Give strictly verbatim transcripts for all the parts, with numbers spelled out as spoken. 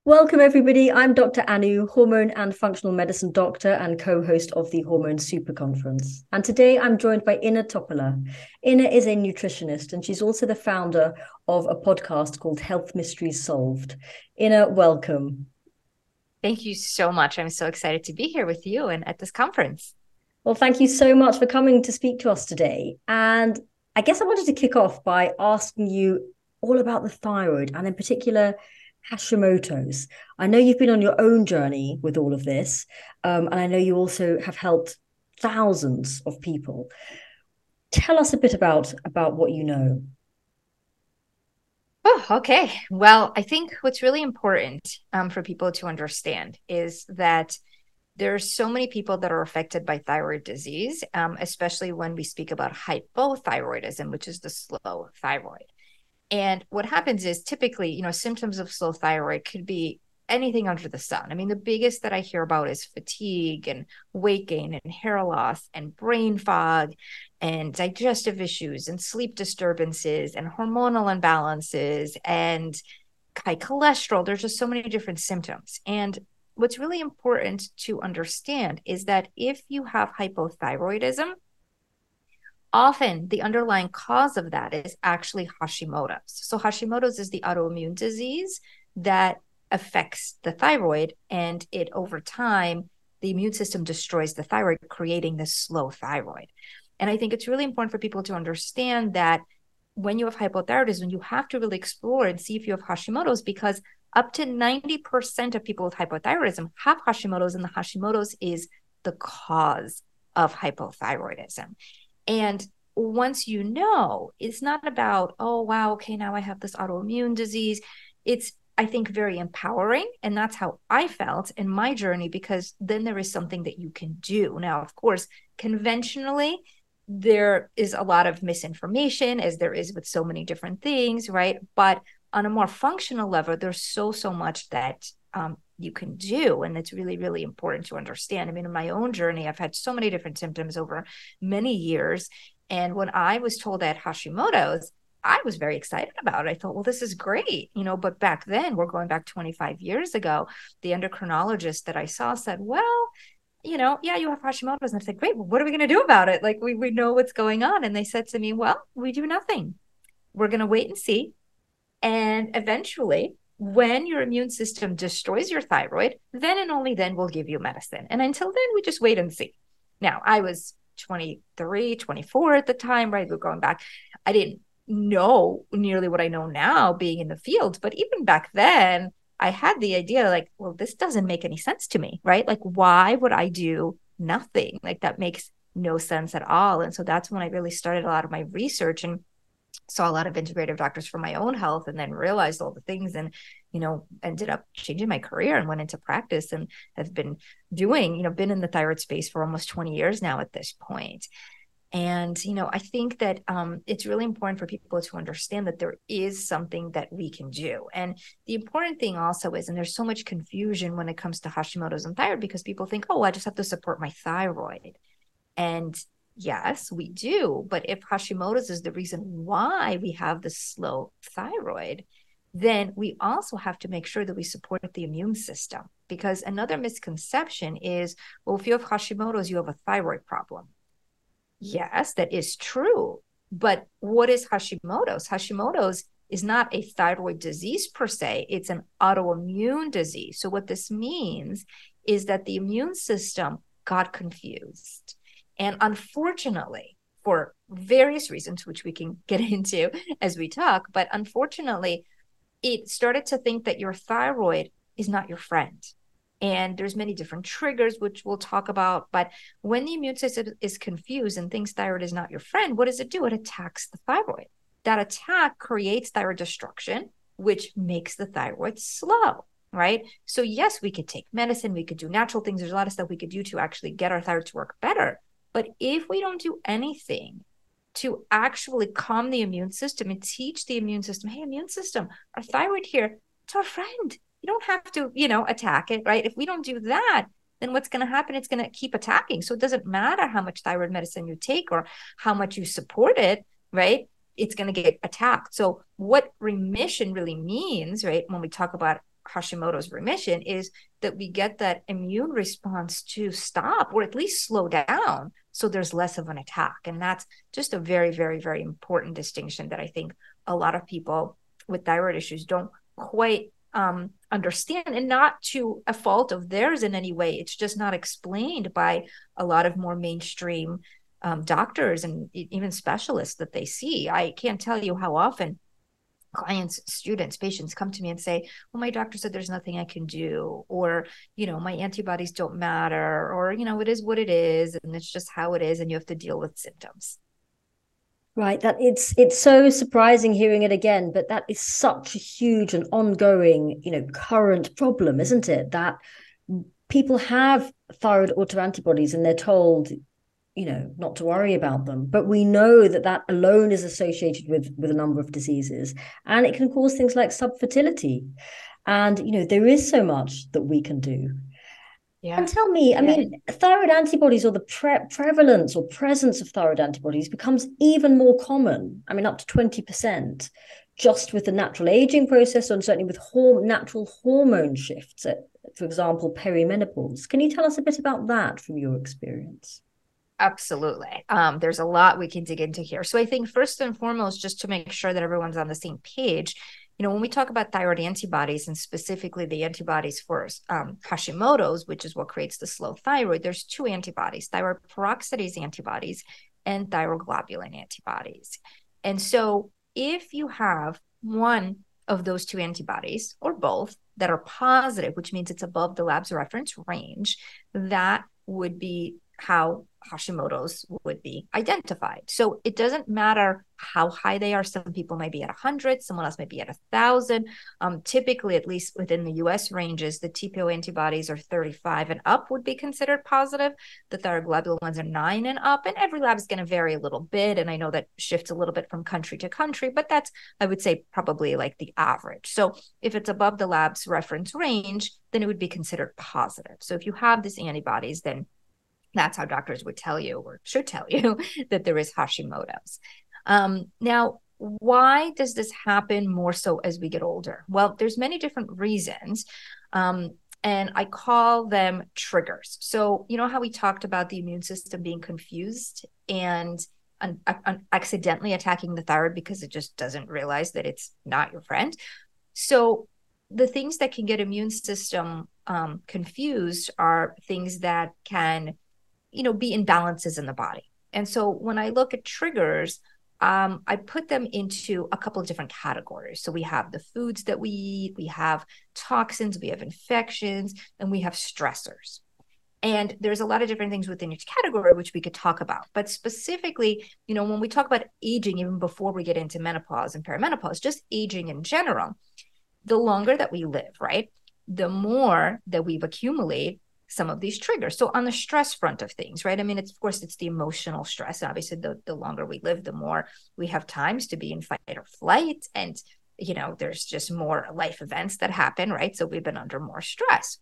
Welcome, everybody. I'm Doctor Anu, hormone and functional medicine doctor and co host of the Hormone Super Conference. And today I'm joined by Ina Topola. Ina is a nutritionist and she's also the founder of a podcast called Health Mysteries Solved. Ina, welcome. Thank you so much. I'm so excited to be here with you and at this conference. Well, thank you so much for coming to speak to us today. And I guess I wanted to kick off by asking you all about the thyroid and, in particular, Hashimoto's. I know you've been on your own journey with all of this, um, and I know you also have helped thousands of people. Tell us a bit about about what you know. Oh, okay. Well, I think what's really important um, for people to understand is that there's so many people that are affected by thyroid disease, um, especially when we speak about hypothyroidism, which is the slow thyroid. And what happens is typically, you know, symptoms of slow thyroid could be anything under the sun. I mean, the biggest that I hear about is fatigue and weight gain and hair loss and brain fog and digestive issues and sleep disturbances and hormonal imbalances and high cholesterol. There's just so many different symptoms. And what's really important to understand is that if you have hypothyroidism, often the underlying cause of that is actually Hashimoto's. So Hashimoto's is the autoimmune disease that affects the thyroid, and it over time, the immune system destroys the thyroid, creating this slow thyroid. And I think it's really important for people to understand that when you have hypothyroidism, you have to really explore and see if you have Hashimoto's, because up to ninety percent of people with hypothyroidism have Hashimoto's, and the Hashimoto's is the cause of hypothyroidism. And once you know, it's not about, oh, wow, okay, now I have this autoimmune disease. It's, I think, very empowering. And that's how I felt in my journey, because then there is something that you can do. Now, of course, conventionally, there is a lot of misinformation, as there is with so many different things, right? But on a more functional level, there's so, so much that um, you can do. And it's really, really important to understand. I mean, in my own journey, I've had so many different symptoms over many years. And when I was told I had Hashimoto's, I was very excited about it. I thought, well, this is great, you know, but back then, we're going back twenty-five years ago, the endocrinologist that I saw said, well, you know, yeah, you have Hashimoto's. And I said, great, well, what are we going to do about it? Like, we, we know what's going on. And they said to me, well, we do nothing. We're going to wait and see. And eventually, when your immune system destroys your thyroid, then and only then we'll give you medicine. And until then, we just wait and see. Now, I was twenty-three, twenty-four at the time, right? We're going back. I didn't know nearly what I know now being in the field. But even back then, I had the idea like, well, this doesn't make any sense to me, right? Like, why would I do nothing? Like, that makes no sense at all. And so that's when I really started a lot of my research and saw a lot of integrative doctors for my own health, and then realized all the things, and you know ended up changing my career and went into practice, and have been doing you know been in the thyroid space for almost twenty years now at this point. And you know I think that um, it's really important for people to understand that there is something that we can do. And the important thing also is, and there's so much confusion when it comes to Hashimoto's and thyroid, because people think, oh, I just have to support my thyroid. And yes, we do. But if Hashimoto's is the reason why we have the slow thyroid, then we also have to make sure that we support the immune system. Because another misconception is, well, if you have Hashimoto's, you have a thyroid problem. Yes, that is true. But what is Hashimoto's? Hashimoto's is not a thyroid disease per se. It's an autoimmune disease. So what this means is that the immune system got confused. And unfortunately, for various reasons, which we can get into as we talk, but unfortunately, it started to think that your thyroid is not your friend. And there's many different triggers, which we'll talk about. But when the immune system is confused and thinks thyroid is not your friend, what does it do? It attacks the thyroid. That attack creates thyroid destruction, which makes the thyroid slow. Right. So yes, we could take medicine. We could do natural things. There's a lot of stuff we could do to actually get our thyroid to work better. But if we don't do anything to actually calm the immune system and teach the immune system, hey, immune system, our thyroid here, it's our friend. You don't have to, you know, attack it, right? If we don't do that, then what's going to happen? It's going to keep attacking. So it doesn't matter how much thyroid medicine you take or how much you support it, right? It's going to get attacked. So what remission really means, right, when we talk about Hashimoto's remission is that we get that immune response to stop or at least slow down, so there's less of an attack. And that's just a very, very, very important distinction that I think a lot of people with thyroid issues don't quite um, understand, and not to a fault of theirs in any way. It's just not explained by a lot of more mainstream um, doctors and even specialists that they see. I can't tell you how often clients, students, patients come to me and say, well, my doctor said there's nothing I can do, or, you know, my antibodies don't matter, or, you know, it is what it is, and it's just how it is, and you have to deal with symptoms. Right. That it's it's so surprising hearing it again, but that is such a huge and ongoing, you know, current problem, isn't it? That people have thyroid autoantibodies and they're told, you know, not to worry about them. But we know that that alone is associated with, with a number of diseases, and it can cause things like subfertility. And, you know, there is so much that we can do. Yeah. And tell me, I yeah. mean, thyroid antibodies, or the pre prevalence or presence of thyroid antibodies, becomes even more common. I mean, up to twenty percent, just with the natural aging process, and certainly with horm natural hormone shifts, at, for example, perimenopause. Can you tell us a bit about that from your experience? Absolutely. Um, there's a lot we can dig into here. So I think first and foremost, just to make sure that everyone's on the same page, you know, when we talk about thyroid antibodies, and specifically the antibodies for um, Hashimoto's, which is what creates the slow thyroid, there's two antibodies, thyroid peroxidase antibodies and thyroglobulin antibodies. And so if you have one of those two antibodies, or both, that are positive, which means it's above the lab's reference range, that would be how Hashimoto's would be identified. So it doesn't matter how high they are. Some people might be at one hundred, someone else might be at one thousand. Um, typically, at least within the U S ranges, the T P O antibodies are thirty-five and up would be considered positive. The thyroglobulin ones are nine and up, and every lab is going to vary a little bit. And I know that shifts a little bit from country to country, but that's, I would say, probably like the average. So if it's above the lab's reference range, then it would be considered positive. So if you have these antibodies, then that's how doctors would tell you, or should tell you, that there is Hashimoto's. Um, now, why does this happen more so as we get older? Well, there's many different reasons, um, and I call them triggers. So, you know how we talked about the immune system being confused and un un accidentally attacking the thyroid because it just doesn't realize that it's not your friend? So the things that can get immune system um, confused are things that can, you know, be imbalances in the body. And so when I look at triggers, um, I put them into a couple of different categories. So we have the foods that we eat, we have toxins, we have infections, and we have stressors. And there's a lot of different things within each category, which we could talk about. But specifically, you know, when we talk about aging, even before we get into menopause and perimenopause, just aging in general, the longer that we live, right, the more that we've accumulated some of these triggers. So on the stress front of things, right? I mean, it's, of course, it's the emotional stress. Obviously, the, the longer we live, the more we have times to be in fight or flight. And, you know, there's just more life events that happen, right? So we've been under more stress.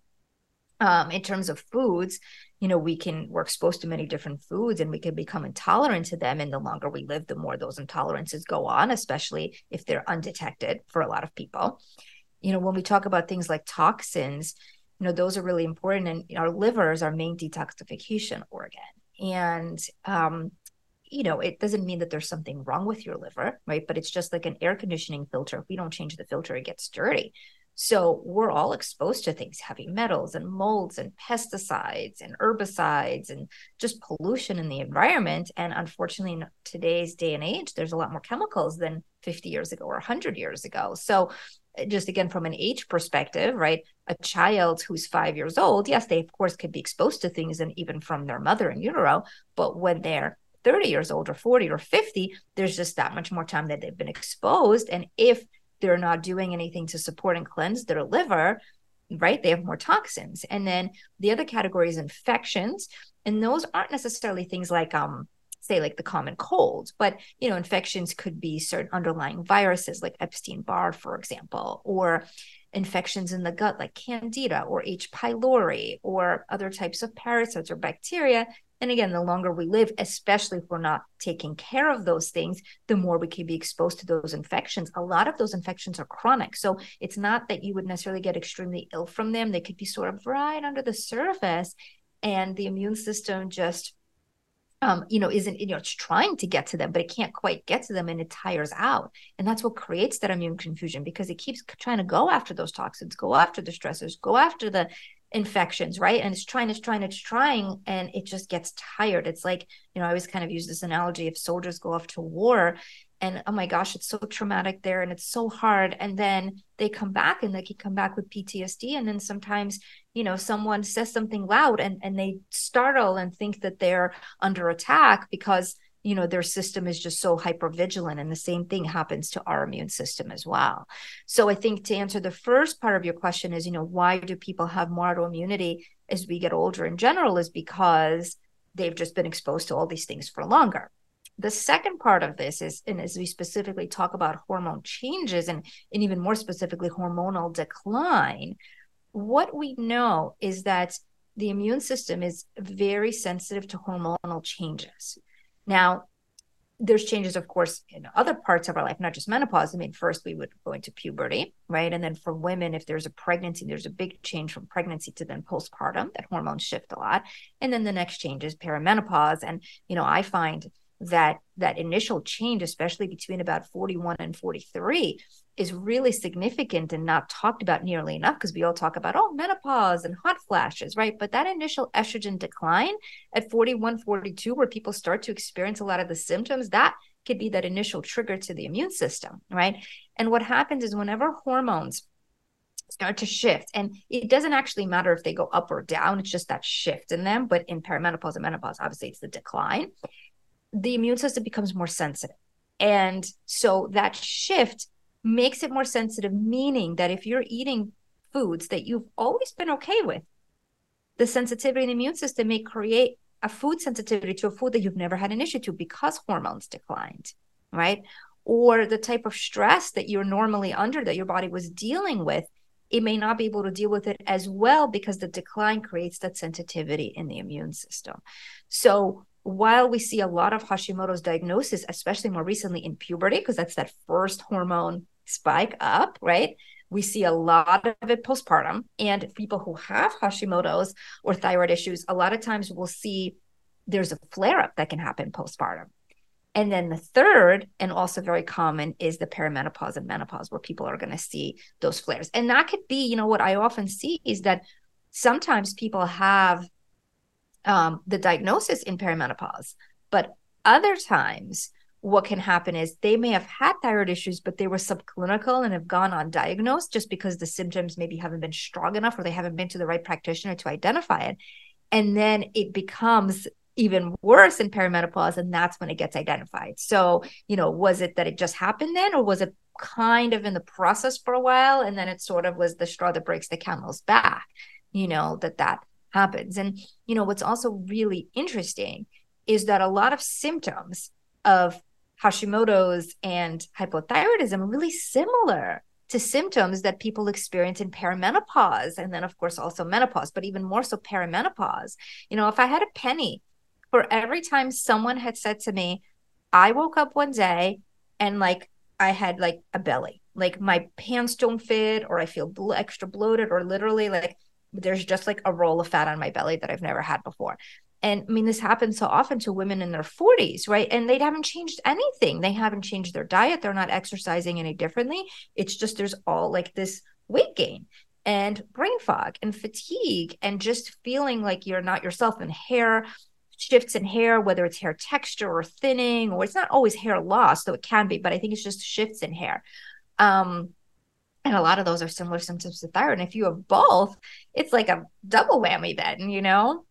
Um, in terms of foods, you know, we can, we're exposed to many different foods and we can become intolerant to them. And the longer we live, the more those intolerances go on, especially if they're undetected for a lot of people. You know, when we talk about things like toxins, you know, those are really important. And our liver is our main detoxification organ. And, um, you know, it doesn't mean that there's something wrong with your liver, right? But it's just like an air conditioning filter. If we don't change the filter, it gets dirty. So we're all exposed to things, heavy metals and molds and pesticides and herbicides and just pollution in the environment. And unfortunately, in today's day and age, there's a lot more chemicals than fifty years ago or one hundred years ago. So just again, from an age perspective, right, a child who's five years old, yes, they, of course, could be exposed to things and even from their mother in utero. But when they're thirty years old or forty or fifty, there's just that much more time that they've been exposed. And if they're not doing anything to support and cleanse their liver, right, they have more toxins. And then the other category is infections. And those aren't necessarily things like, um, say, like the common cold, but, you know, infections could be certain underlying viruses like Epstein-Barr, for example, or infections in the gut like Candida or H. pylori, or other types of parasites or bacteria. And again, the longer we live, especially if we're not taking care of those things, the more we can be exposed to those infections. A lot of those infections are chronic. So it's not that you would necessarily get extremely ill from them. They could be sort of right under the surface, and the immune system just Um, you know, isn't, you know, it's trying to get to them, but it can't quite get to them, and it tires out. And that's what creates that immune confusion, because it keeps trying to go after those toxins, go after the stressors, go after the infections, right? And it's trying, it's trying, it's trying, and it just gets tired. It's like, you know, I always kind of use this analogy: if soldiers go off to war and, oh my gosh, it's so traumatic there and it's so hard, and then they come back and they can come back with P T S D, and then sometimes, you know, someone says something loud and, and they startle and think that they're under attack because, you know, their system is just so hyper vigilant. And the same thing happens to our immune system as well. So I think to answer the first part of your question is, you know, why do people have more autoimmunity as we get older in general, is because they've just been exposed to all these things for longer. The second part of this is, and as we specifically talk about hormone changes and, and even more specifically hormonal decline, what we know is that the immune system is very sensitive to hormonal changes. Now, there's changes, of course, in other parts of our life, not just menopause. I mean, first we would go into puberty, right? And then for women, if there's a pregnancy, there's a big change from pregnancy to then postpartum, that hormones shift a lot. And then the next change is perimenopause. And, you know, I find that that initial change, especially between about forty-one and forty-three, is really significant and not talked about nearly enough, because we all talk about, oh, menopause and hot flashes, right? But that initial estrogen decline at forty-one, forty-two, where people start to experience a lot of the symptoms, that could be that initial trigger to the immune system, right? And what happens is whenever hormones start to shift, and it doesn't actually matter if they go up or down, it's just that shift in them. But in perimenopause and menopause, obviously it's the decline. The immune system becomes more sensitive. And so that shift makes it more sensitive, meaning that if you're eating foods that you've always been okay with, the sensitivity in the immune system may create a food sensitivity to a food that you've never had an issue to because hormones declined, right? Or the type of stress that you're normally under, that your body was dealing with, it may not be able to deal with it as well because the decline creates that sensitivity in the immune system. So while we see a lot of Hashimoto's diagnosis, especially more recently in puberty, because that's that first hormone spike up, right? We see a lot of it postpartum. And people who have Hashimoto's or thyroid issues, a lot of times we'll see there's a flare-up that can happen postpartum. And then the third, and also very common, is the perimenopause and menopause, where people are going to see those flares. And that could be, you know, what I often see is that sometimes people have um, the diagnosis in perimenopause, but other times what can happen is they may have had thyroid issues, but they were subclinical and have gone undiagnosed just because the symptoms maybe haven't been strong enough, or they haven't been to the right practitioner to identify it. And then it becomes even worse in perimenopause, and that's when it gets identified. So, you know, was it that it just happened then, or was it kind of in the process for a while, and then it sort of was the straw that breaks the camel's back, you know, that that happens. And, you know, what's also really interesting is that a lot of symptoms of Hashimoto's and hypothyroidism are really similar to symptoms that people experience in perimenopause, and then of course also menopause, but even more so perimenopause. You know, if I had a penny for every time someone had said to me, I woke up one day and like I had like a belly, like my pants don't fit, or I feel blo- extra bloated, or literally like there's just like a roll of fat on my belly that I've never had before. And I mean, this happens so often to women in their forties, right? And they haven't changed anything. They haven't changed their diet. They're not exercising any differently. It's just there's all like this weight gain and brain fog and fatigue and just feeling like you're not yourself, and hair shifts in hair, whether it's hair texture or thinning, or it's not always hair loss, though it can be, but I think it's just shifts in hair. Um, and a lot of those are similar symptoms to thyroid. And if you have both, it's like a double whammy then, you know?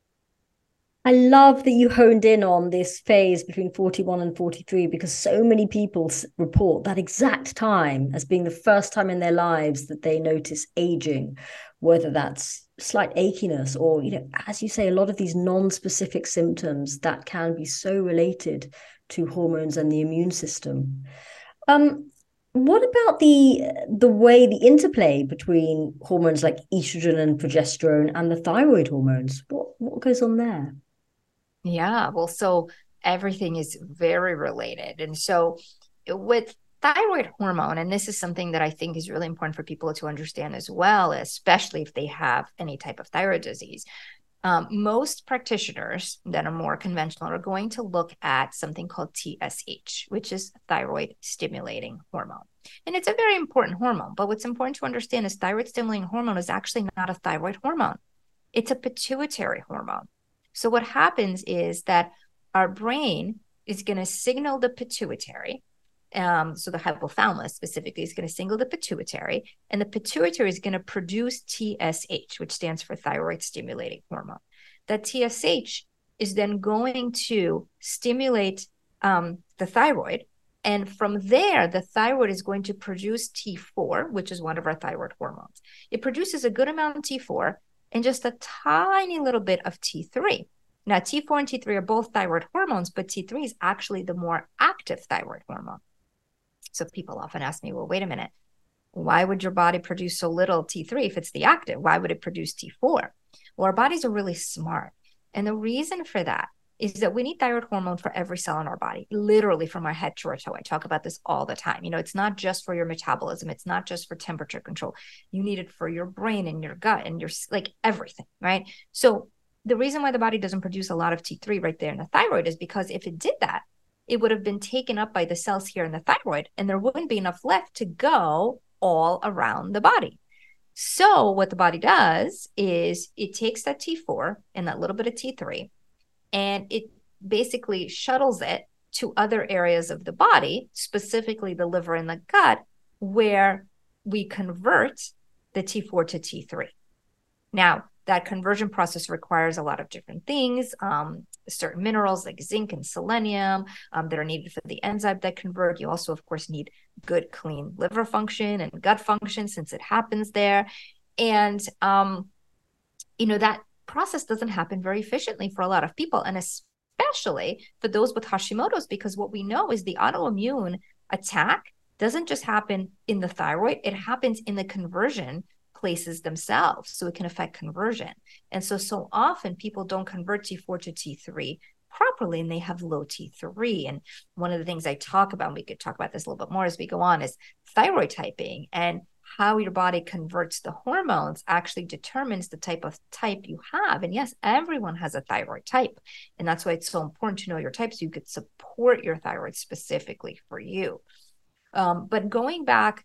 I love that you honed in on this phase between forty-one and forty-three, because so many people report that exact time as being the first time in their lives that they notice aging, whether that's slight achiness or, you know, as you say, a lot of these non-specific symptoms that can be so related to hormones and the immune system. Um, what about the the way the interplay between hormones like estrogen and progesterone and the thyroid hormones? What what goes on there? Yeah, well, so everything is very related. And so with thyroid hormone, and this is something that I think is really important for people to understand as well, especially if they have any type of thyroid disease. Um, most practitioners that are more conventional are going to look at something called T S H, which is thyroid stimulating hormone. And it's a very important hormone. But what's important to understand is thyroid stimulating hormone is actually not a thyroid hormone. It's a pituitary hormone. So what happens is that our brain is going to signal the pituitary. Um, so the hypothalamus specifically is going to signal the pituitary, and the pituitary is going to produce T S H, which stands for thyroid stimulating hormone. That T S H is then going to stimulate um, the thyroid. And from there, the thyroid is going to produce T four, which is one of our thyroid hormones. It produces a good amount of T four and just a tiny little bit of T three. Now, T four and T three are both thyroid hormones, but T three is actually the more active thyroid hormone. So people often ask me, well, wait a minute, why would your body produce so little T three if it's the active? Why would it produce T four? Well, our bodies are really smart. And the reason for that is that we need thyroid hormone for every cell in our body, literally from our head to our toe. I talk about this all the time. You know, it's not just for your metabolism. It's not just for temperature control. You need it for your brain and your gut and your, like, everything, right? So the reason why the body doesn't produce a lot of T three right there in the thyroid is because if it did that, it would have been taken up by the cells here in the thyroid, and there wouldn't be enough left to go all around the body. So what the body does is it takes that T four and that little bit of T three, and it basically shuttles it to other areas of the body, specifically the liver and the gut, where we convert the T four to T three. Now, that conversion process requires a lot of different things, um, certain minerals like zinc and selenium um, that are needed for the enzyme that convert. You also, of course, need good, clean liver function and gut function since it happens there. And, um, you know, that process doesn't happen very efficiently for a lot of people, and especially for those with Hashimoto's, because what we know is the autoimmune attack doesn't just happen in the thyroid, it happens in the conversion places themselves, so it can affect conversion. And so so often people don't convert T four to T three properly, and they have low T three. And one of the things I talk about, and we could talk about this a little bit more as we go on, is thyroid typing, and how your body converts the hormones actually determines the type of type you have. And yes, everyone has a thyroid type, and that's why it's so important to know your type so you could support your thyroid specifically for you. Um, but going back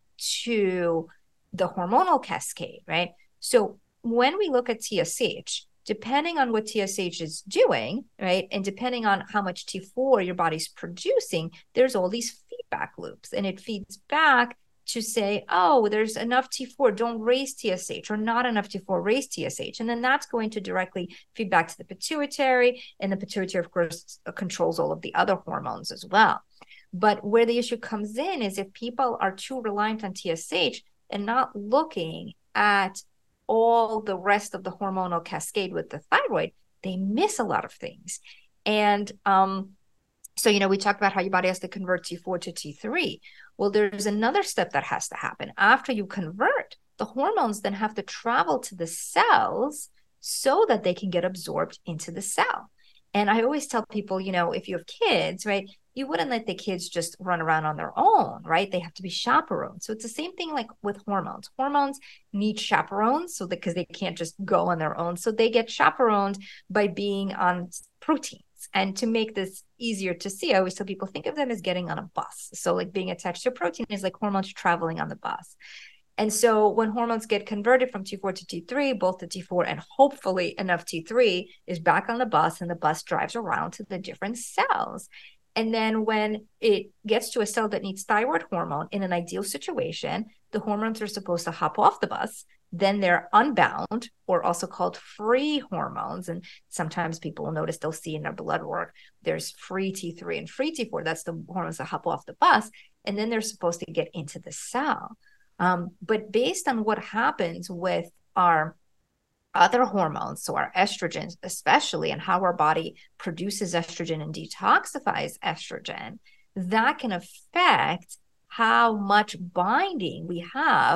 to the hormonal cascade, right? So when we look at T S H, depending on what T S H is doing, right, and depending on how much T four your body's producing, there's all these feedback loops, and it feeds back to say, oh, there's enough T four, don't raise T S H, or not enough T four, raise T S H. And then that's going to directly feed back to the pituitary, and the pituitary, of course, controls all of the other hormones as well. But where the issue comes in is if people are too reliant on T S H and not looking at all the rest of the hormonal cascade with the thyroid, they miss a lot of things. And um, so, you know, we talked about how your body has to convert T four to T three. Well, there's another step that has to happen. After you convert, the hormones then have to travel to the cells so that they can get absorbed into the cell. And I always tell people, you know, if you have kids, right, you wouldn't let the kids just run around on their own, right? They have to be chaperoned. So it's the same thing like with hormones. Hormones need chaperones so that because they can't just go on their own. So they get chaperoned by being on proteins. And to make this easier to see, I always tell people, think of them as getting on a bus. So like being attached to a protein is like hormones traveling on the bus. And so when hormones get converted from T four to T three, both the T four and hopefully enough T three is back on the bus, and the bus drives around to the different cells. And then when it gets to a cell that needs thyroid hormone in an ideal situation, the hormones are supposed to hop off the bus. Then they're unbound, or also called free hormones. And sometimes people will notice they'll see in their blood work, there's free T three and free T four. That's the hormones that hop off the bus. And then they're supposed to get into the cell. Um, but based on what happens with our other hormones, so our estrogens especially, and how our body produces estrogen and detoxifies estrogen, that can affect how much binding we have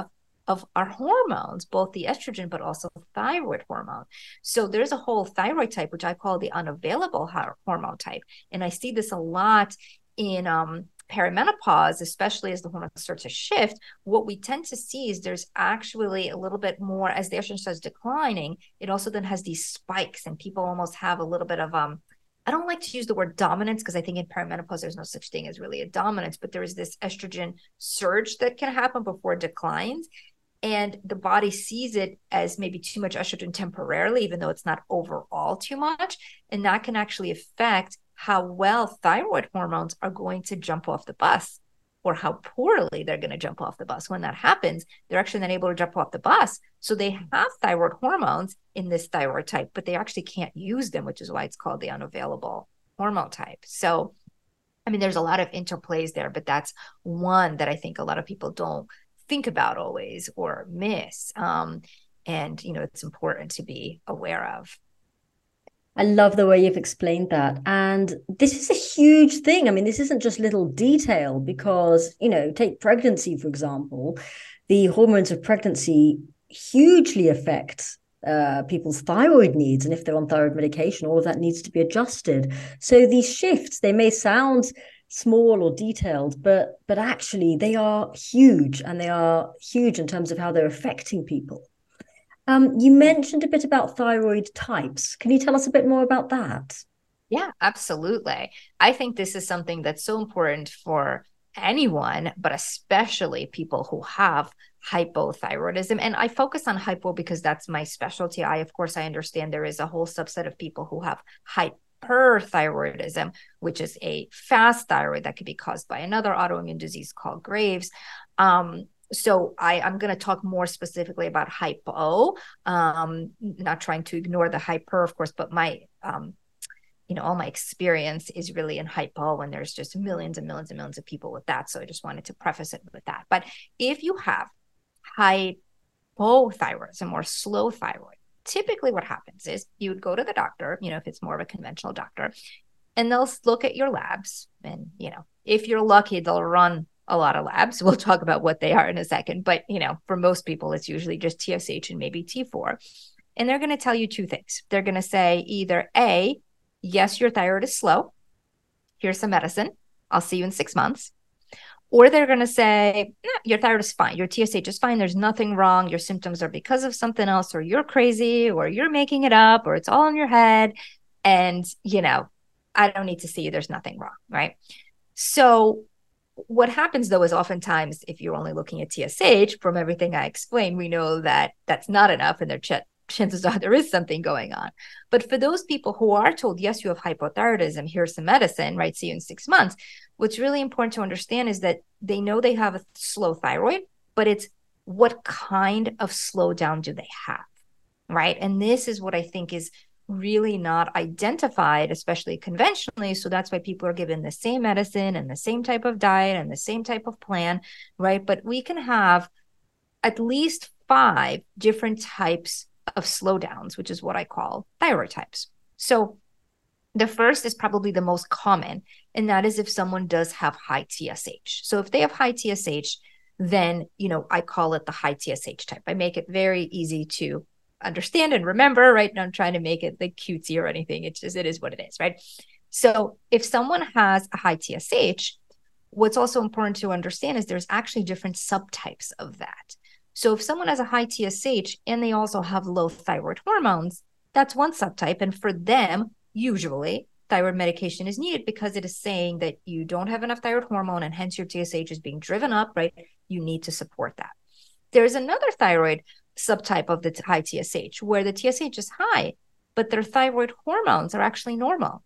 of our hormones, both the estrogen, but also thyroid hormone. So there's a whole thyroid type, which I call the unavailable hormone type. And I see this a lot in um, perimenopause, especially as the hormones start to shift. What we tend to see is there's actually a little bit more, as the estrogen starts declining, it also then has these spikes, and people almost have a little bit of, um, I don't like to use the word dominance, because I think in perimenopause, there's no such thing as really a dominance, but there is this estrogen surge that can happen before it declines. And the body sees it as maybe too much estrogen temporarily, even though it's not overall too much. And that can actually affect how well thyroid hormones are going to jump off the bus, or how poorly they're going to jump off the bus. When that happens, they're actually not able to jump off the bus. So they have thyroid hormones in this thyroid type, but they actually can't use them, which is why it's called the unavailable hormone type. So, I mean, there's a lot of interplays there, but that's one that I think a lot of people don't think about always or miss. Um, and, you know, it's important to be aware of. I love the way you've explained that. And this is a huge thing. I mean, this isn't just little detail, because, you know, take pregnancy, for example, the hormones of pregnancy hugely affect uh, people's thyroid needs. And if they're on thyroid medication, all of that needs to be adjusted. So these shifts, they may sound small or detailed, but but actually they are huge, and they are huge in terms of how they're affecting people. Um, you mentioned a bit about thyroid types. Can you tell us a bit more about that? Yeah, absolutely. I think this is something that's so important for anyone, but especially people who have hypothyroidism. And I focus on hypo because that's my specialty. I, of course, I understand there is a whole subset of people who have hyperthyroidism, which is a fast thyroid that could be caused by another autoimmune disease called Graves. Um, So I, I'm going to talk more specifically about hypo, um, not trying to ignore the hyper, of course, but my, um, you know, all my experience is really in hypo, and there's just millions and millions and millions of people with that. So I just wanted to preface it with that. But if you have hypothyroidism or slow thyroid, typically what happens is you would go to the doctor, you know, if it's more of a conventional doctor, and they'll look at your labs. And, you know, if you're lucky, they'll run a lot of labs. We'll talk about what they are in a second. But, you know, for most people, it's usually just T S H and maybe T four. And they're going to tell you two things. They're going to say either A, yes, your thyroid is slow. Here's some medicine. I'll see you in six months. Or they're going to say, nah, your thyroid is fine. Your T S H is fine. There's nothing wrong. Your symptoms are because of something else, or you're crazy, or you're making it up, or it's all in your head. And, you know, I don't need to see you. There's nothing wrong, right? So what happens, though, is oftentimes if you're only looking at T S H, from everything I explained, we know that that's not enough, and their ch- chances are there is something going on. But for those people who are told, yes, you have hypothyroidism, here's some medicine, right, see you in six months, what's really important to understand is that they know they have a slow thyroid, but it's what kind of slowdown do they have, right? And this is what I think is really not identified, especially conventionally. So that's why people are given the same medicine and the same type of diet and the same type of plan, right? But we can have at least five different types of slowdowns, which is what I call thyroid types. So the first is probably the most common, and that is if someone does have high T S H. So if they have high T S H, then, you know, I call it the high T S H type. I make it very easy to understand and remember, right? And I'm trying to make it like cutesy or anything. It's just, it is what it is, right? So if someone has a high T S H, what's also important to understand is there's actually different subtypes of that. So if someone has a high T S H and they also have low thyroid hormones, that's one subtype. And for them, usually thyroid medication is needed because it is saying that you don't have enough thyroid hormone, and hence your T S H is being driven up, right? You need to support that. There's another thyroid subtype of the high T S H where the T S H is high, but their thyroid hormones are actually normal.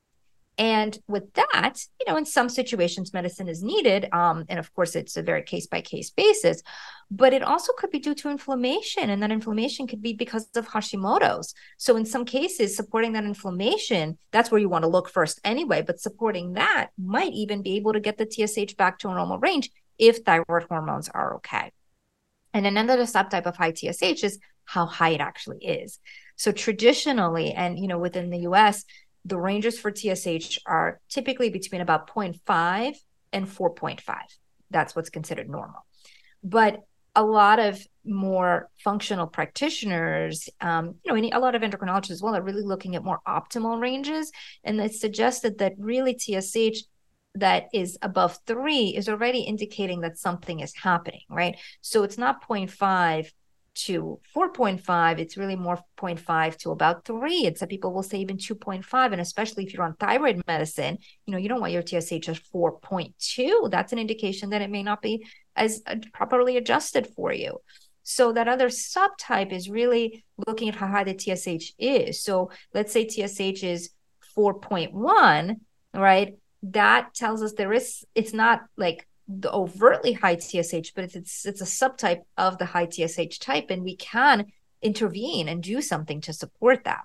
And with that, you know, in some situations, medicine is needed. Um, and of course, it's a very case-by-case basis, but it also could be due to inflammation. And that inflammation could be because of Hashimoto's. So in some cases, supporting that inflammation, that's where you want to look first anyway, but supporting that might even be able to get the T S H back to a normal range if thyroid hormones are okay. And another subtype of high T S H is how high it actually is. So traditionally, and, you know, within the U S, the ranges for T S H are typically between about zero point five and four point five. That's what's considered normal. But a lot of more functional practitioners, um, you know, any, a lot of endocrinologists as well are really looking at more optimal ranges. And it's suggested that really T S H that is above three is already indicating that something is happening, right? So it's not zero point five to four point five, it's really more zero point five to about three. And some people will say even two point five. And especially if you're on thyroid medicine, you know, you don't want your T S H at four point two. That's an indication that it may not be as properly adjusted for you. So that other subtype is really looking at how high the T S H is. So let's say T S H is four point one, right? That tells us there is, it's not like the overtly high T S H, but it's, it's it's a subtype of the high T S H type, and we can intervene and do something to support that.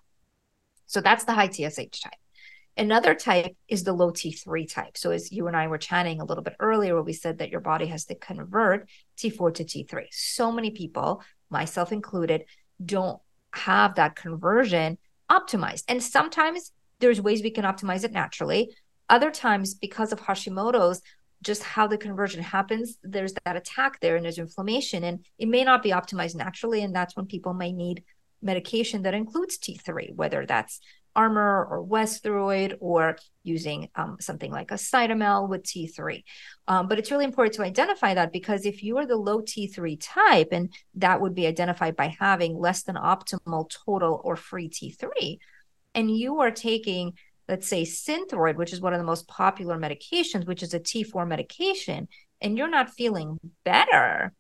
So that's the high T S H type. Another type is the low T three type. So as you and I were chatting a little bit earlier, where we said that your body has to convert T four to T three. So many people, myself included, don't have that conversion optimized. And sometimes there's ways we can optimize it naturally. Other times, because of Hashimoto's, just how the conversion happens, there's that attack there and there's inflammation, and it may not be optimized naturally. And that's when people may need medication that includes T three, whether that's Armour or Westheroid, or using um, something like a Cytomel with T three. Um, but it's really important to identify that, because if you are the low T three type, and that would be identified by having less than optimal total or free T three, and you are taking, let's say, Synthroid, which is one of the most popular medications, which is a T four medication, and you're not feeling better,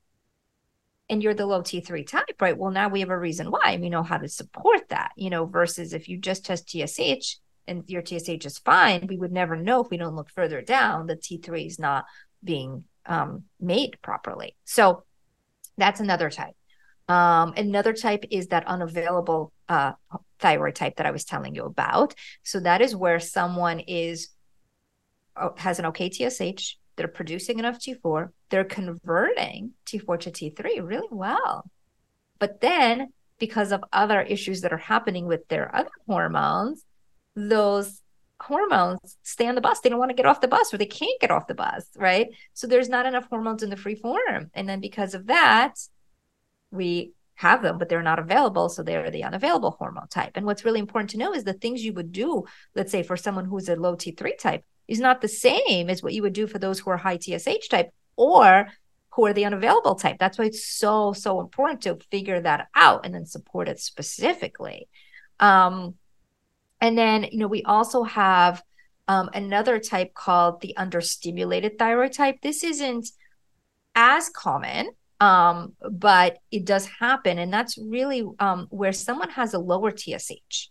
and you're the low T three type, right? Well, now we have a reason why, and we know how to support that, you know, versus if you just test T S H and your T S H is fine, we would never know if we don't look further down that T three is not being um, made properly. So that's another type. Um, another type is that unavailable uh, thyroid type that I was telling you about. So that is where someone is uh, has an okay T S H, they're producing enough T four, they're converting T four to T three really well. But then because of other issues that are happening with their other hormones, those hormones stay on the bus. They don't want to get off the bus, or they can't get off the bus, right? So there's not enough hormones in the free form. And then because of that, we have them, but they're not available. So they're the unavailable hormone type. And what's really important to know is the things you would do, let's say for someone who's a low T three type, is not the same as what you would do for those who are high T S H type or who are the unavailable type. That's why it's so, so important to figure that out and then support it specifically. Um, and then, you know, we also have um, another type called the understimulated thyroid type. This isn't as common, Um, but it does happen. And that's really um, where someone has a lower T S H.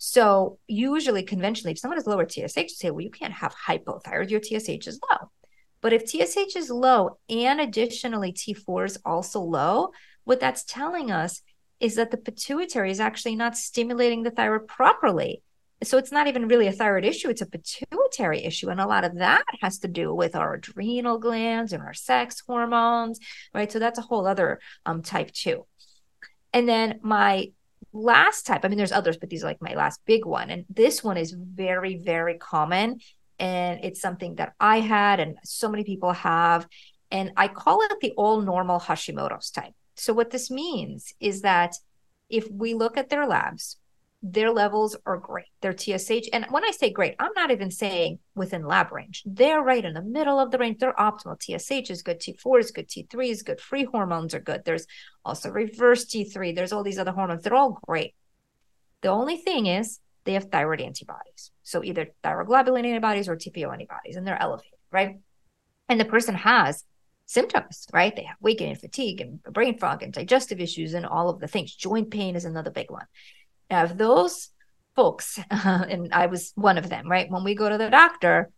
So usually, conventionally, if someone has lower T S H, you say, well, you can't have hypothyroid, your T S H is low. But if T S H is low and additionally T four is also low, what that's telling us is that the pituitary is actually not stimulating the thyroid properly. So it's not even really a thyroid issue, it's a pituitary issue. And a lot of that has to do with our adrenal glands and our sex hormones, right? So that's a whole other um, type too. And then my last type, I mean, there's others, but these are like my last big one. And this one is very, very common. And it's something that I had and so many people have. And I call it the all normal Hashimoto's type. So what this means is that if we look at their labs, their levels are great. Their T S H, and when I say great, I'm not even saying within lab range. They're right in the middle of the range. They're optimal. T S H is good. T four is good. T three is good. Free hormones are good. There's also reverse T three. There's all these other hormones. They're all great. The only thing is they have thyroid antibodies. So either thyroglobulin antibodies or T P O antibodies, and they're elevated, right? And the person has symptoms, right? They have weight gain, fatigue, and brain fog, and digestive issues, and all of the things. Joint pain is another big one. Now, if those folks, uh, and I was one of them, right? When we go to the doctor,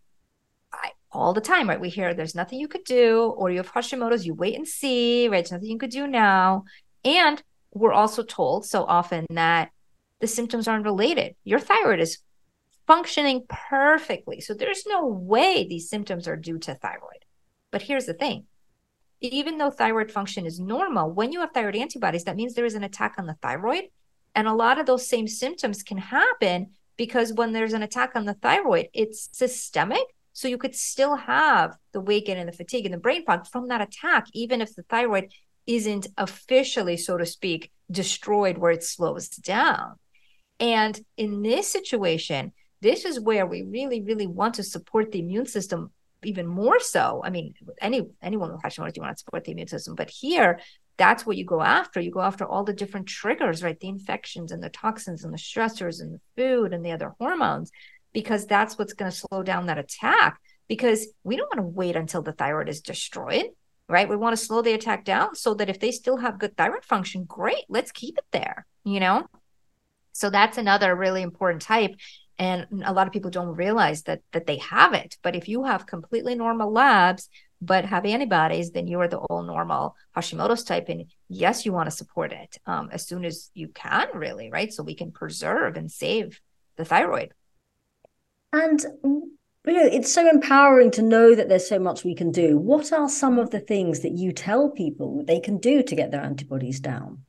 I, all the time, right? We hear there's nothing you could do, or you have Hashimoto's, you wait and see, right? There's nothing you could do now. And we're also told so often that the symptoms aren't related. Your thyroid is functioning perfectly. So there's no way these symptoms are due to thyroid. But here's the thing. Even though thyroid function is normal, when you have thyroid antibodies, that means there is an attack on the thyroid. And a lot of those same symptoms can happen because when there's an attack on the thyroid, it's systemic. So you could still have the weight gain and the fatigue and the brain fog from that attack, even if the thyroid isn't officially, so to speak, destroyed where it slows down. And in this situation, this is where we really, really want to support the immune system even more so. I mean, any anyone with Hashimoto's, you want to support the immune system, but here, that's what you go after. You go after all the different triggers, right? The infections and the toxins and the stressors and the food and the other hormones, because that's what's going to slow down that attack. Because we don't want to wait until the thyroid is destroyed, right? We want to slow the attack down so that if they still have good thyroid function, great, let's keep it there, you know? So that's another really important type. And a lot of people don't realize that that they have it. But if you have completely normal labs, but have antibodies, then you are the all normal Hashimoto's type. And yes, you want to support it um, as soon as you can, really, right? So we can preserve and save the thyroid. And, you know, it's so empowering to know that there's so much we can do. What are some of the things that you tell people they can do to get their antibodies down?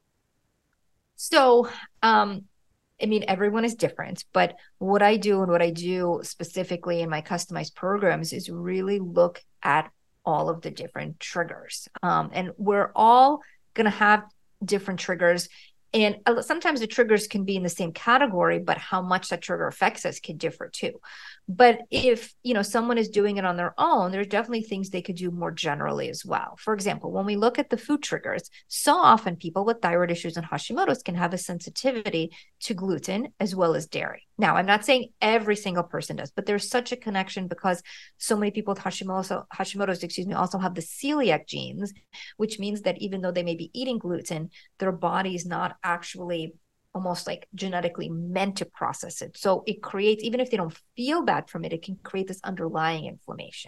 So, um, I mean, everyone is different, but what I do and what I do specifically in my customized programs is really look at all of the different triggers. Um, and we're all going to have different triggers. And sometimes the triggers can be in the same category, but how much that trigger affects us can differ too. But if, you know, someone is doing it on their own, there's definitely things they could do more generally as well. For example, when we look at the food triggers, so often people with thyroid issues and Hashimoto's can have a sensitivity to gluten as well as dairy. Now, I'm not saying every single person does, but there's such a connection because so many people with Hashimoto, Hashimoto's, excuse me, also have the celiac genes, which means that even though they may be eating gluten, their body is not actually almost like genetically meant to process it. So it creates, even if they don't feel bad from it, it can create this underlying inflammation.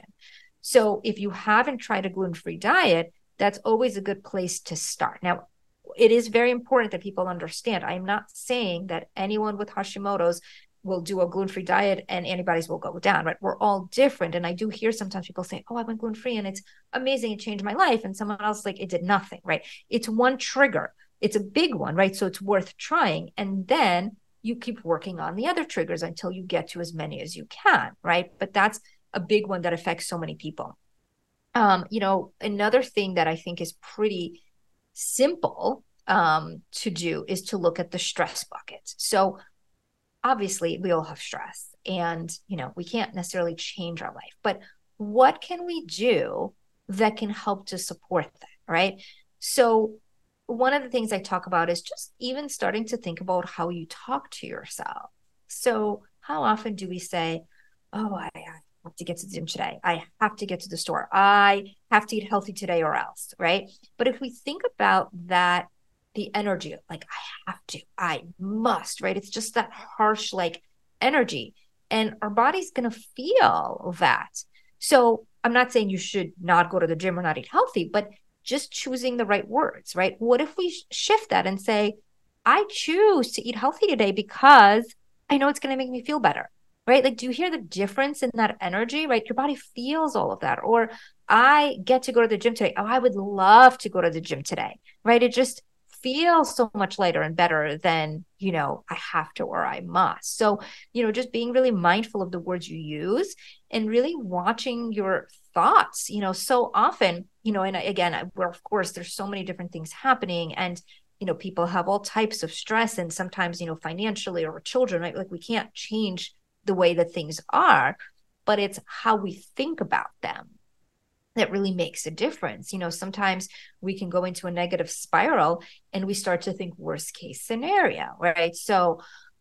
So if you haven't tried a gluten-free diet, that's always a good place to start. Now, it is very important that people understand. I'm not saying that anyone with Hashimoto's will do a gluten-free diet and antibodies will go down, right? We're all different. And I do hear sometimes people say, oh, I went gluten-free and it's amazing. It changed my life. And someone else like, it did nothing, right? It's one trigger. It's a big one, right? So it's worth trying. And then you keep working on the other triggers until you get to as many as you can, right? But that's a big one that affects so many people. Um, you know, another thing that I think is pretty simple um, to do is to look at the stress bucket. So obviously we all have stress and, you know, we can't necessarily change our life, but what can we do that can help to support that, right? So one of the things I talk about is just even starting to think about how you talk to yourself. So how often do we say, oh, I have to get to the gym today. I have to get to the store. I have to eat healthy today or else, right? But if we think about that, the energy, like I have to, I must, right? It's just that harsh, like energy. And our body's going to feel that. So I'm not saying you should not go to the gym or not eat healthy, but just choosing the right words, right? What if we shift that and say, I choose to eat healthy today because I know it's going to make me feel better, right? Like, do you hear the difference in that energy, right? Your body feels all of that. Or I get to go to the gym today. Oh, I would love to go to the gym today, right? It just feels so much lighter and better than, you know, I have to or I must. So, you know, just being really mindful of the words you use and really watching your thoughts, you know, so often, you know, and again, where of course there's so many different things happening and, you know, people have all types of stress and sometimes, you know, financially or children, right? Like we can't change the way that things are, but it's how we think about them that really makes a difference. You know, sometimes we can go into a negative spiral and we start to think worst case scenario, right? So,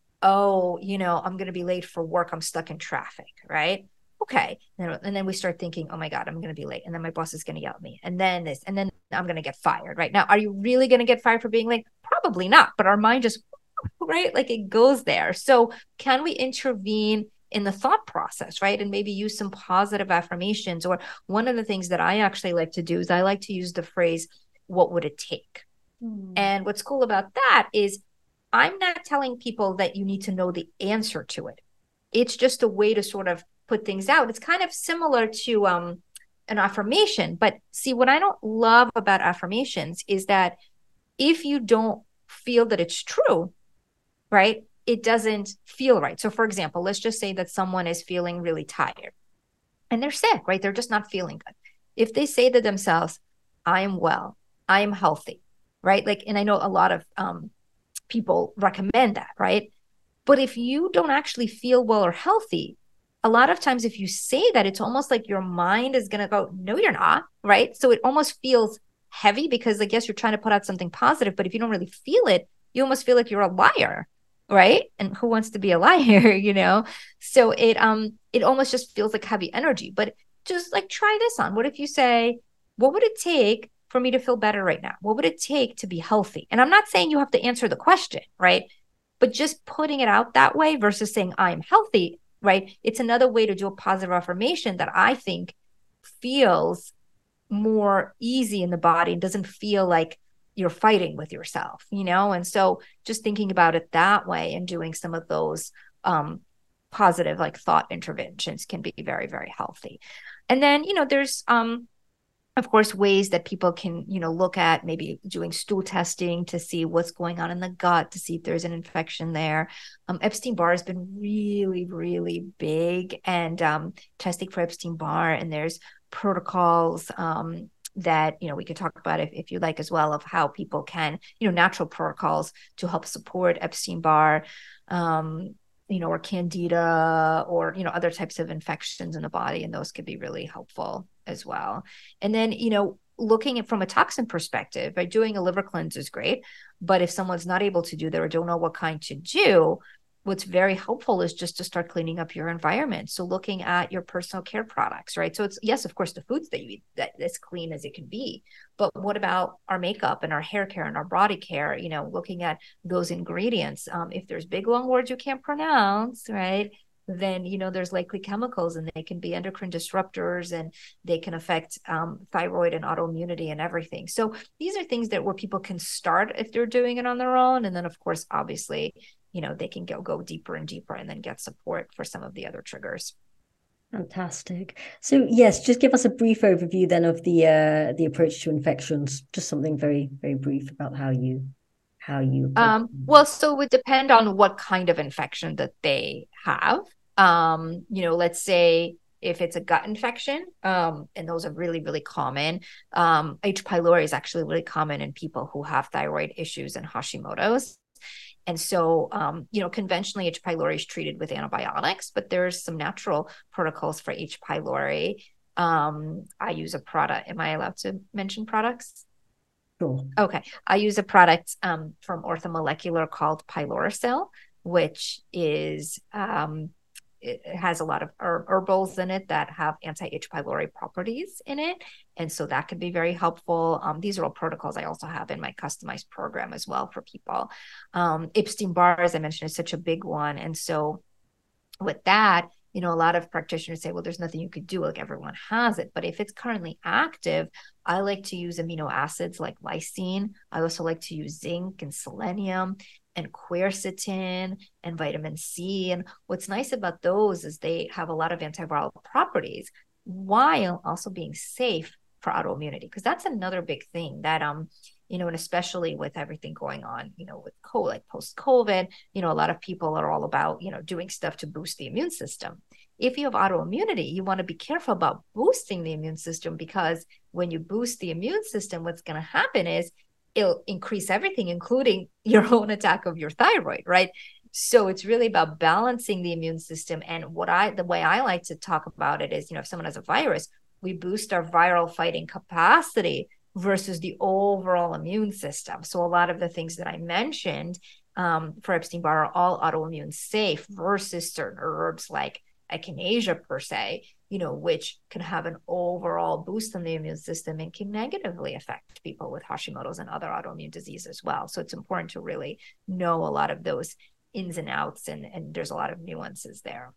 oh, you know, I'm going to be late for work. I'm stuck in traffic, right? Okay. And then we start thinking, oh my God, I'm going to be late. And then my boss is going to yell at me. And then this, and then I'm going to get fired, right? Now, are you really going to get fired for being late? Probably not, but our mind just, right? Like it goes there. So can we intervene in the thought process, right? And maybe use some positive affirmations. Or one of the things that I actually like to do is I like to use the phrase, what would it take? Mm. And what's cool about that is I'm not telling people that you need to know the answer to it. It's just a way to sort of put things out. It's kind of similar to um, an affirmation. But see, what I don't love about affirmations is that if you don't feel that it's true, right, it doesn't feel right. So for example, let's just say that someone is feeling really tired and they're sick, right? They're just not feeling good. If they say to themselves, I am well, I am healthy, right? Like, and I know a lot of um, people recommend that, right? But if you don't actually feel well or healthy, a lot of times if you say that, it's almost like your mind is going to go, no, you're not, right? So it almost feels heavy because I guess you're trying to put out something positive, but if you don't really feel it, you almost feel like you're a liar, right? And who wants to be a liar, you know? So it um it almost just feels like heavy energy. But just like try this on. What if you say, what would it take for me to feel better right now? What would it take to be healthy? And I'm not saying you have to answer the question, right? But just putting it out that way versus saying I'm healthy, right? It's another way to do a positive affirmation that I think feels more easy in the body and doesn't feel like you're fighting with yourself, you know? And so just thinking about it that way and doing some of those um, positive like thought interventions can be very, very healthy. And then, you know, there's, um, of course, ways that people can, you know, look at maybe doing stool testing to see what's going on in the gut, to see if there's an infection there. Um, Epstein-Barr has been really, really big, and um, testing for Epstein-Barr, and there's protocols um, that, you know, we could talk about if, if you like as well, of how people can, you know, natural protocols to help support Epstein-Barr. Um, you know, or candida, or, you know, other types of infections in the body. And those could be really helpful as well. And then, you know, looking at from a toxin perspective, by doing a liver cleanse is great. But if someone's not able to do that or don't know what kind to do, what's very helpful is just to start cleaning up your environment. So looking at your personal care products, right? So it's, yes, of course, the foods that you eat, that as clean as it can be. But what about our makeup and our hair care and our body care? You know, looking at those ingredients. Um, if there's big, long words you can't pronounce, right? Then, you know, there's likely chemicals, and they can be endocrine disruptors, and they can affect um, thyroid and autoimmunity and everything. So these are things that where people can start if they're doing it on their own. And then, of course, obviously, you know, they can go go deeper and deeper and then get support for some of the other triggers. Fantastic. So yes, just give us a brief overview then of the uh, the approach to infections. Just something very, very brief about how you how you um well, so it would depend on what kind of infection that they have. Um, you know, let's say if it's a gut infection, um, and those are really, really common. Um, H. pylori is actually really common in people who have thyroid issues and Hashimoto's. And so, um, you know, conventionally H. pylori is treated with antibiotics, but there's some natural protocols for H. pylori. Um, I use a product. Am I allowed to mention products? Sure. Okay. I use a product um, from Orthomolecular called Pyloricil, which is, um, it has a lot of herb, herbals in it that have anti-H. pylori properties in it. And so that could be very helpful. Um, these are all protocols I also have in my customized program as well for people. Um, Epstein-Barr, as I mentioned, is such a big one. And so with that, you know, a lot of practitioners say, well, there's nothing you could do, like everyone has it. But if it's currently active, I like to use amino acids like lysine. I also like to use zinc and selenium and quercetin and vitamin C. And what's nice about those is they have a lot of antiviral properties while also being safe for autoimmunity, because that's another big thing that, um, you know, and especially with everything going on, you know, with COVID, like post-COVID, you know, a lot of people are all about, you know, doing stuff to boost the immune system. If you have autoimmunity, you want to be careful about boosting the immune system, because when you boost the immune system, what's going to happen is it'll increase everything, including your own attack of your thyroid, right? So it's really about balancing the immune system. And what I, the way I like to talk about it is, you know, if someone has a virus, we boost our viral fighting capacity versus the overall immune system. So a lot of the things that I mentioned um, for Epstein-Barr are all autoimmune safe versus certain herbs like echinacea per se, you know, which can have an overall boost in the immune system and can negatively affect people with Hashimoto's and other autoimmune disease as well. So it's important to really know a lot of those ins and outs, and, and there's a lot of nuances there.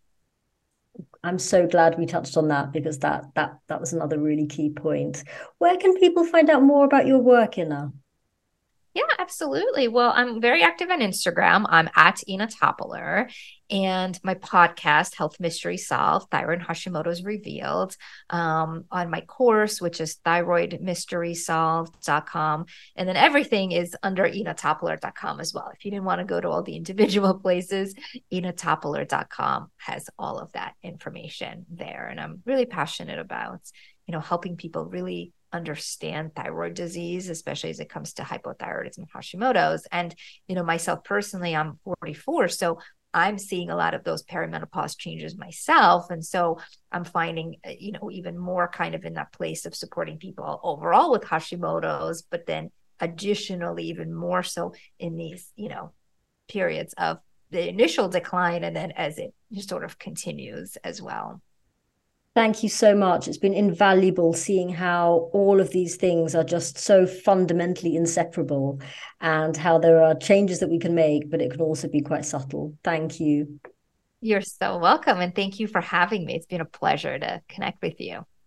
I'm so glad we touched on that, because that that that was another really key point. Where can people find out more about your work, Ina? Yeah, absolutely. Well, I'm very active on Instagram. I'm at Ina Toppler, and my podcast, Health Mystery Solved, Thyroid Hashimoto's Revealed, um, on my course, which is thyroid mystery solved dot com. And then everything is under ina toppler dot com as well. If you didn't want to go to all the individual places, ina toppler dot com has all of that information there. And I'm really passionate about, you know, helping people really understand thyroid disease, especially as it comes to hypothyroidism and Hashimoto's. And, you know, myself personally, I'm forty-four. So I'm seeing a lot of those perimenopause changes myself. And so I'm finding, you know, even more kind of in that place of supporting people overall with Hashimoto's, but then additionally, even more so in these, you know, periods of the initial decline and then as it just sort of continues as well. Thank you so much. It's been invaluable seeing how all of these things are just so fundamentally inseparable and how there are changes that we can make, but it can also be quite subtle. Thank you. You're so welcome. And thank you for having me. It's been a pleasure to connect with you.